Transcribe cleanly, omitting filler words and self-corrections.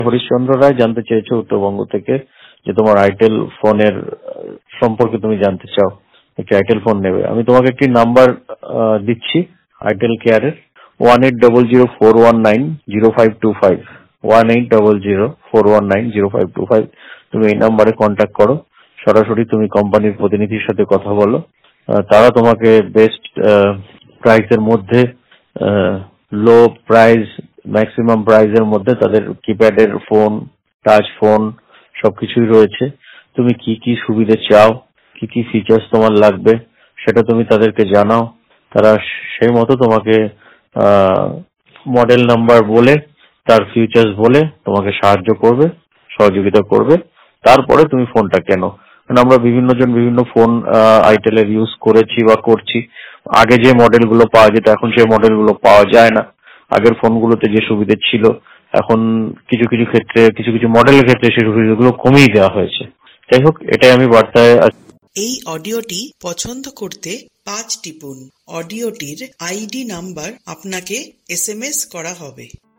হরিশ্চন্দ্র রায় জানতে চেয়েছে উত্তরবঙ্গ থেকে যে তোমার আইটেল ফোনের সম্পর্কে তুমি জানতে চাও, একটি আইটেল ফোন নেবে। আমি তোমাকে একটি নাম্বার দিচ্ছি আইটেল কেয়ারের, 180041905525, 180041905525। তুমি এই নাম্বারে কন্ট্যাক্ট করো, সরাসরি তুমি কোম্পানির প্রতিনিধির সাথে কথা বলো। তারা তোমাকে বেস্ট প্রাইসের মধ্যে, লো প্রাইস ম্যাক্সিমাম প্রাইসের মধ্যে তাদের কিপ্যাডের ফোন, টাচ ফোন সবকিছুই রয়েছে। তুমি কি কি সুবিধে চাও, কি কি ফিচার্স তোমার লাগবে সেটা তুমি তাদেরকে জানাও। তারা সেই মতো তোমাকে মডেল নাম্বার বলে, তার ফিচার্স বলে তোমাকে সাহায্য করবে, সহযোগিতা করবে। তারপরে তুমি ফোনটা কেনো। কারণ আমরা বিভিন্ন জন বিভিন্ন ফোন আইটেলের ইউজ করেছি বা করছি। আগে যে মডেলগুলো পাওয়া যেত এখন সেই মডেলগুলো পাওয়া যায় না। আগের ফোনগুলোতে যে সুবিধা ছিল এখন কিছু কিছু ক্ষেত্রে, কিছু কিছু মডেলের ক্ষেত্রে সেই সুবিধাগুলো কমিয়ে দেওয়া হয়েছে। যাই হোক, এটাই আমি বার্তায়। এই অডিওটি পছন্দ করতে 5 টিপুন। অডিওটির আইডি নাম্বার আপনাকে SMS করা হবে।